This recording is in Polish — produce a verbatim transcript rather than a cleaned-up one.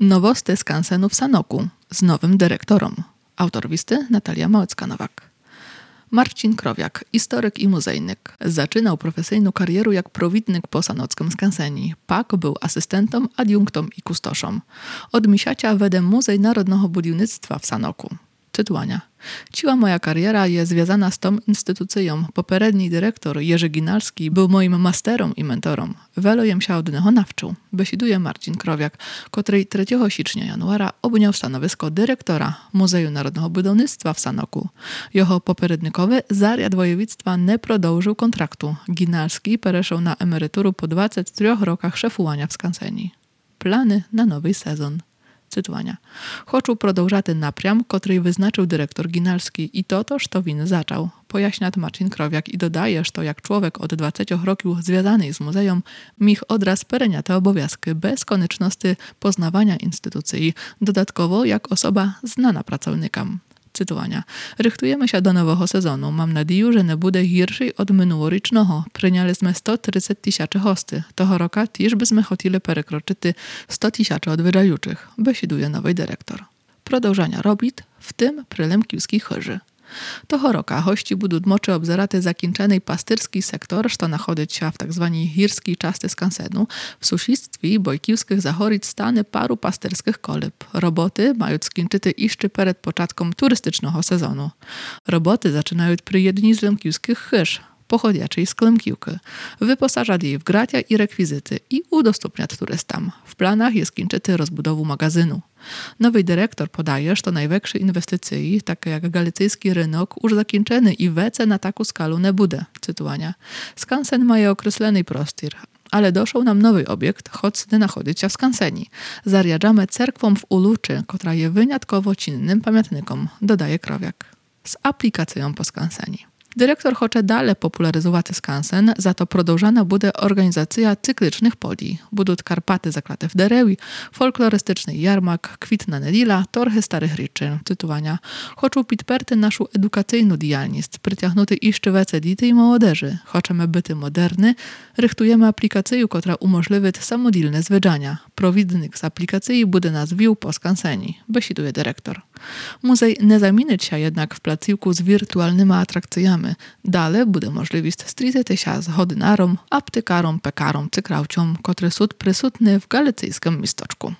Nowosty skansenu w Sanoku z nowym dyrektorem. Autor listy Natalia Małecka-Nowak. Marcin Krowiak, historyk i muzejnyk. Zaczynał profesyjną karierę jak prowidnyk po sanockim skanseni. Pak był asystentem, adiunktom i kustoszom. Od misiacia wedę Muzej Narodnego Budownictwa w Sanoku. Tytułania. Ciła moja kariera jest związana z tą instytucją. Poprzedni dyrektor Jerzy Ginalski był moim masterem i mentorem. Wiele jem się od niego nawczył. Besiduje Marcin Krowiak, który trzeciego sierpnia januara objął stanowisko dyrektora Muzeju Narodnego Budownictwa w Sanoku. Jego poprzednikowy zariad województwa nie продовżył kontraktu. Ginalski przeszedł na emeryturę po dwudziestu trzech rokach szefowania w skanseni. Plany na nowy sezon. Cytowania. Chcę продовжати напрям, który wyznaczył dyrektor Ginalski i to, to, co win zaczął. Pojaśnia Marcin Krowiak i dodaje, że jak człowiek od dwudziestu roków związany z muzeum, mich odraz perenia te obowiązki bez konieczności poznawania instytucji, dodatkowo jak osoba znana pracownikom. Cytowania. Rychtujemy się do nowego sezonu. Mam nadzieję, że nie będzie gorszy od minulorocznego. Przynialiśmy sto trzydzieści tysięcy hosty. Toho roka też byśmy chcieli przekroczyć sto tysięcy odwiedzających. Besiduje nowy dyrektor. Продовжania robić, w tym przy Lemkiwskiej chyży. Toho roka hości będą moczy obzerati zakończony pastyrski sektor, co znajduje się w tak zwanej górskiej części skansenu. W sąsiedztwie bojkiwskich zachoryć stany paru pastyrskich koleb. Roboty mają skończyć jeszcze przed początkiem turystycznego sezonu. Roboty zaczynają przy jednej z lemkiwskich chyż, pochodzącej z Klemkiwki. Wyposażać jej w gratia i rekwizyty i udostępniać turystom. W planach jest skończyć rozbudowę magazynu. Nowy dyrektor podaje, że największe inwestycje, takie jak galicyjski rynek, już zakończony i wece na taką skalę nie będzie. Cytowania. Skansen ma określony prostor, ale doszł nam nowy obiekt, choć nie znajduje się w skanseni. Zariadzamy cerkwą w Uluczy, która jest wyjątkowo czynnym pamiętnikiem, dodaje Krowiak. Z aplikacją po skanseni. Dyrektor chce dalej popularyzować skansen, za to продовжana będzie organizacja cyklicznych podii. Będą Karpaty zaklate w derewi, folklorystyczny jarmark, kwitna nedila, torchy starych ryczy. Cytowania. Chcą podperty naszą edukacyjną działalność, przyciągnuty jeszcze więcej dzieci i młodzieży. Chcemy być moderny, rychtujemy aplikację, która umożliwi samodzielne zwiedzania. Prowidnik z aplikacji będzie nas wił po skanseni, besiduje dyrektor. Muzej nie zamieni się jednak w placówku z wirtualnymi atrakcjami. Dalej będzie możliwość strizety się z chodynarom, aptekarom, pekarom, cykrauciom, które są przysutne w galicyjskim miasteczku.